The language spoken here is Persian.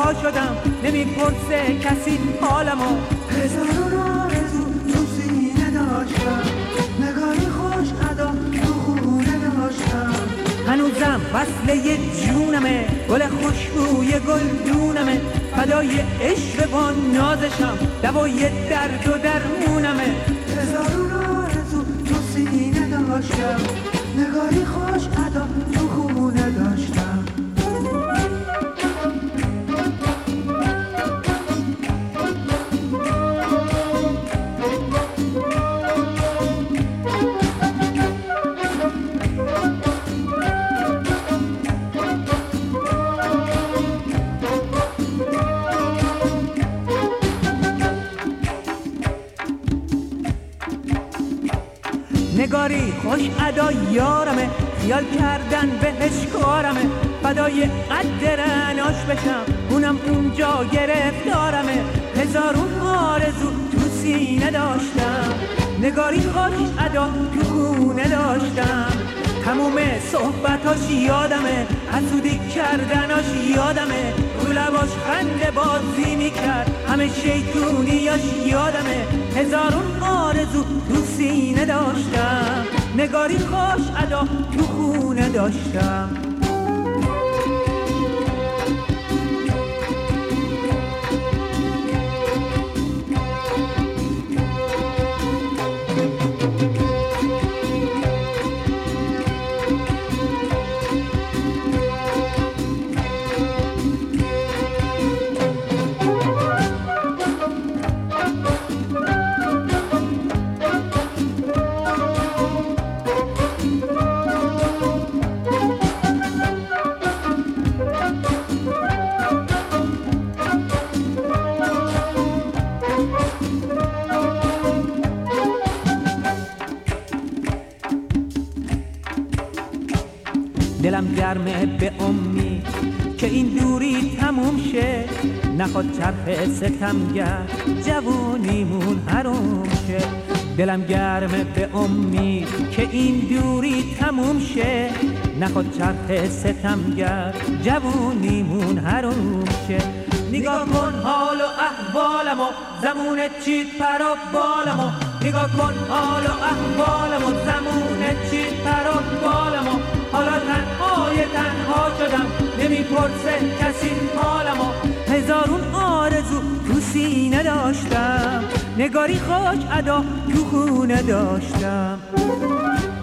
تنها شدم، نمیپرسه کسی حالمو. هزاران آرزو تو سینه داشتم، نگاهی خوش ادا تو خونه داشتم. هنوزم وصله جونمه، گل خوشبوی گلدونمه، فدای عشق با نازشم، دوای درد و درمونمه. هزاران آرزو تو سینه داشتم، نگاهی خوش ادا تو خونه داشتم. نگاری خوش ادا یارمه، خیال کردن بهش کارمه، فدای قد رناش بشم، اونم اونجا گرفتارمه. هزارون آرزو تو سینه داشتم، نگاری خوش ادا تو خونه داشتم. تموم صحبتاش یادمه، حسودی کردناش یادمه، رو لباش خنده بازی میکرد، همه شیطونیاش یادمه. هزارون آرزو تو سینه داشتم، نگاری خوش ادا تو خونه داشتم. دلم گرمه به امید که این دوری تموم شه، نخواد چرخ ستمگر جوونیمون حروم شه. دلم گرمه به امید که این دوری تموم شه، نخواد چرخ ستمگر جوونیمون حروم شه. نگاه کن حال و احوالمو، زمون چیت پرا بالمو. نگاه کن حال و احوالمو، زمون چیت پرا بالمو. حالا تنها شدم، نمیپرسه کسی حالمو. هزارون آرزو تو سینه داشتم، نگاری خوش ادا تو خونه داشتم.